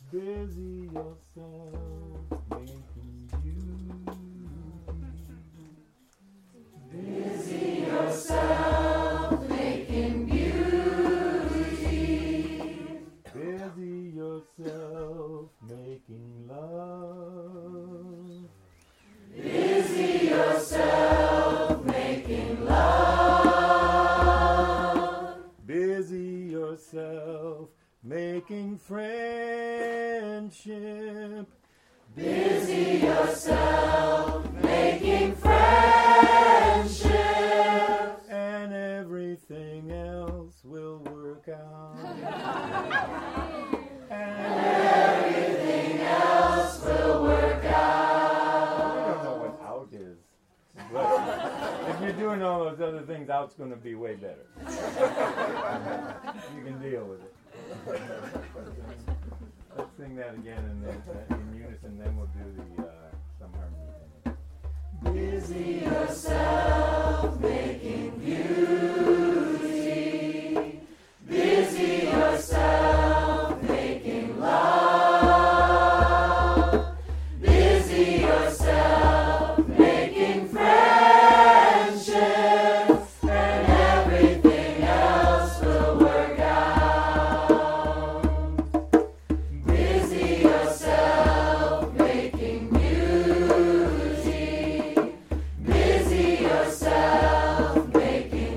Busy yourself making beauty. Busy yourself making beauty. Busy yourself making love. Busy yourself making love. Busy yourself making friendship. Busy yourself making friendship. And everything else will work out. Everything else will work out. I don't know what out is. But if you're doing all those other things, out's going to be way better. You can deal with it. Let's sing that again and then in unison, then we'll do the some harmony. Busy yourself making beauty. Busy yourself making love. Busy yourself making friendship. And everything else will work out. Busy yourself making beauty. Busy yourself making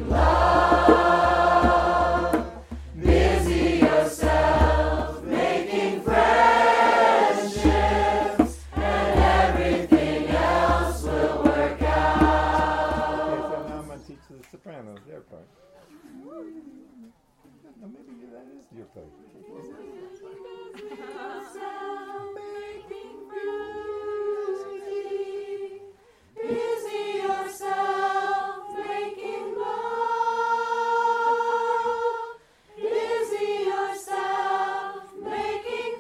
love. Busy yourself making friendships. And everything else will work out. Okay, so now I'm going to teach the sopranos their part. No, maybe that is your part. Busy yourself making love. Busy yourself making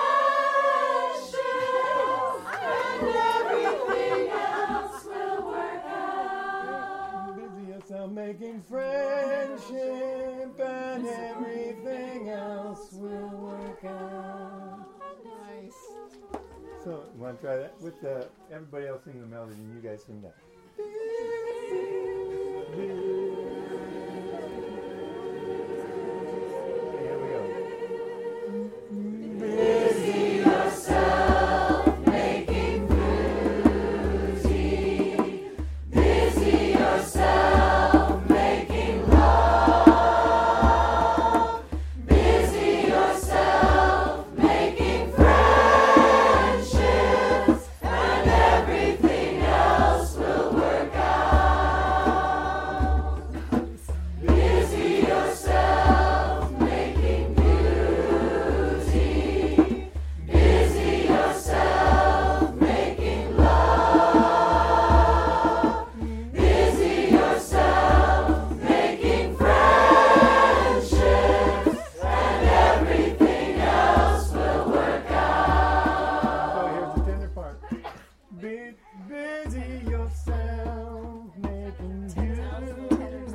friendship. And everything else will work out. Busy yourself making friendship and everything else will work out. Nice. So, you want to try that? With everybody else sing the melody and you guys sing that. Okay, here we go. Busy yourself making beauty. Busy yourself making love. Busy yourself making friendships. And everything else will work out. Busy yourself making beauty. Busy yourself making love. Busy yourself making friendships. And everything else will work out. So here's the tender part. Busy yourself making tenors.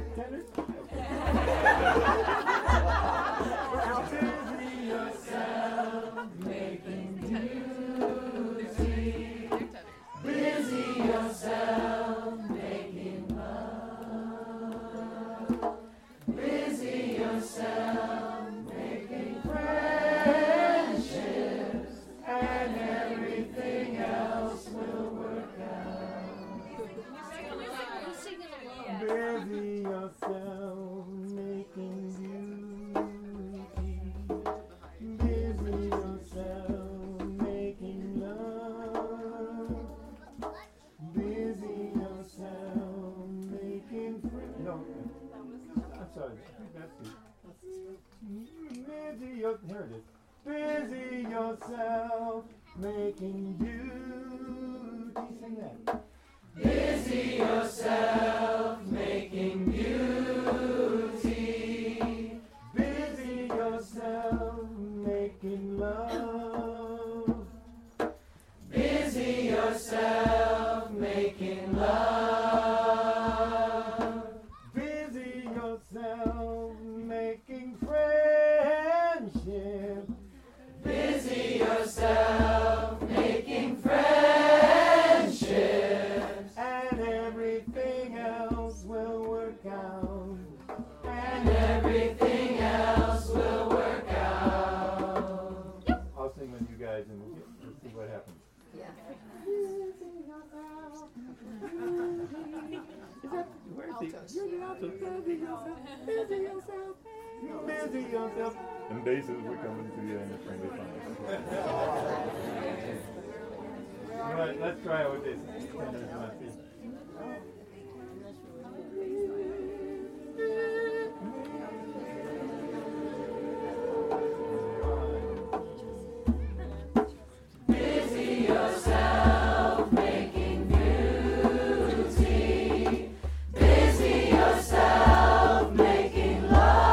Busy yourself making beauty. Busy yourself making love. Busy yourself making friendships. And everything else will work out. Busy yourself making beauty. Busy yourself making love. Busy yourself making friends. No, I'm sorry. That's it. Here it is. Busy yourself making beauty. Sing that. Busy yourself making beauty. Busy yourself making love. Busy yourself making love. Busy yourself making friendship. Busy yourself making friendships, and everything else will work out. and everything else will work out. I'll sing with you guys and we'll see what happens. Where's the alto? Busy yourself. Busy yourself. And basses were coming to you in the friendly fun. Alright, let's try it with this. Busy yourself making beauty. Busy yourself making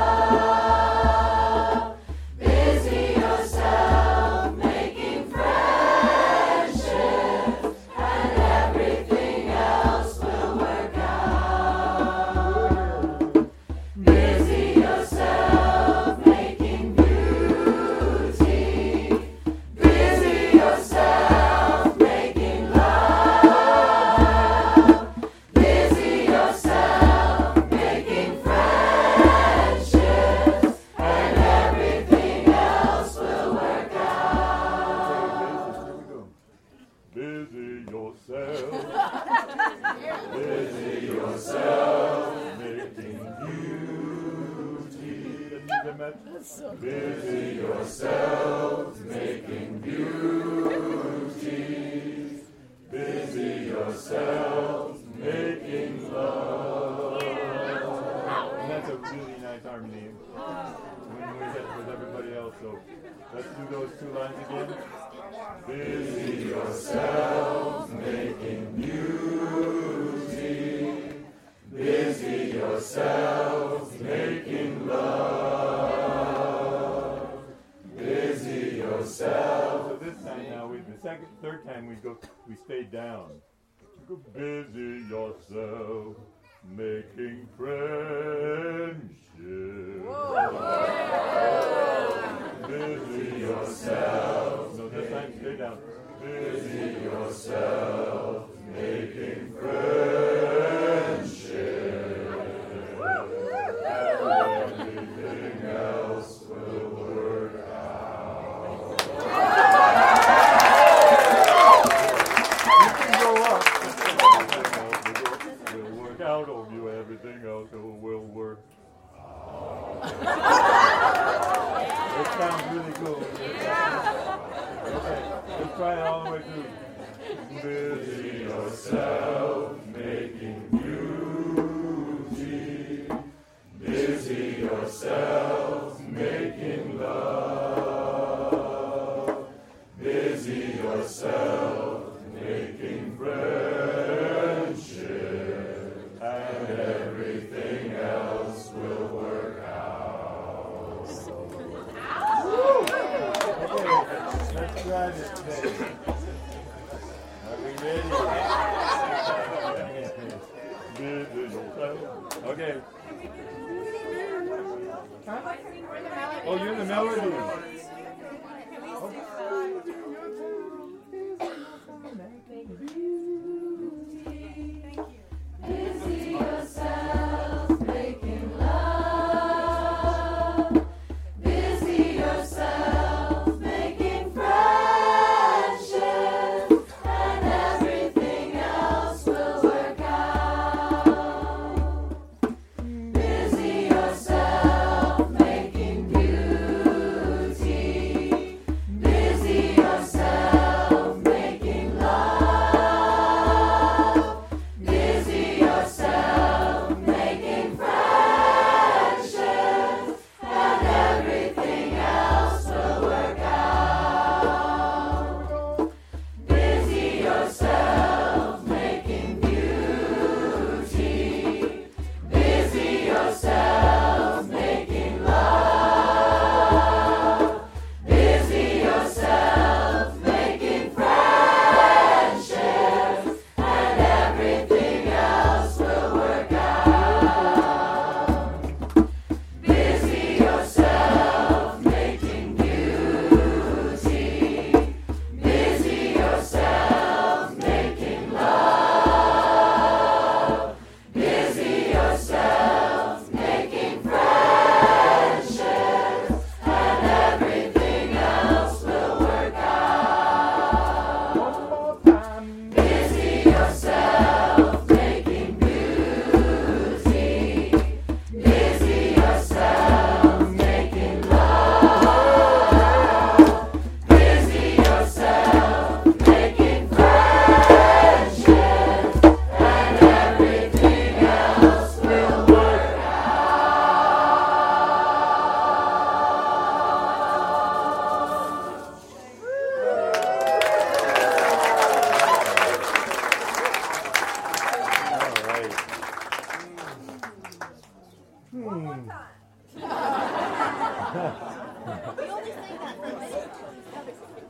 love. Busy yourself making friendships, and everything else will work out. Busy yourself making beauty. Busy yourself making love. Busy yourself making friendships, and everything else will work out. Busy yourself. Busy yourself making beauty. Busy yourself making beauty. Busy yourself making love. And that's a really nice harmony when we hit with everybody else. So let's do those two lines again. Busy yourself making beauty. Busy yourself making love. Busy yourself. So this time now, third time we stay down. Go busy yourself making friendship. Busy yourself. No, this time stay down. Busy yourself making friendship. Everything else will work out. You can go up. We'll work out on you. Everything else will work. It sounds really cool. Okay, let's try it all the way through. Busy yourself making beauty. Busy yourself making love. Busy yourself making friendship, and everything else will work out. Okay, let's try this today. Are we ready? Busy yourself. Okay. Huh? Oh, you're the melody. Busy yourself making love. Busy yourself making friendships, and everything else will work out. Busy yourself making beauty.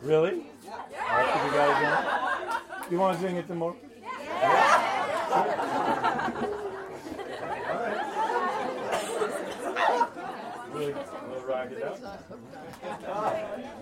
Really? After we got it done? You want to sing it some more? We'll rock it out.